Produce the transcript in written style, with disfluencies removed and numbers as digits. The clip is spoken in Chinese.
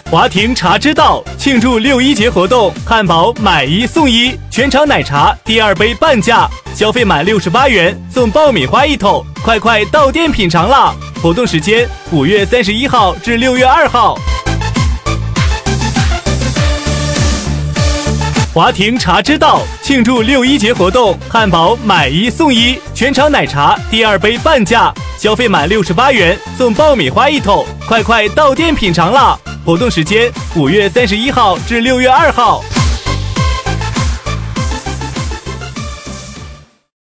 华庭茶之道庆祝6·1节活动，汉堡买1送1，全场奶茶第2杯半价，消费满68元送爆米花1桶，快到店品尝啦！活动时间5月31号至6月2号。华庭茶之道庆祝6·1节活动，汉堡买1送1，全场奶茶第2杯半价，消费满68元送爆米花1桶，快到店品尝啦！活动时间5月31号至6月2号。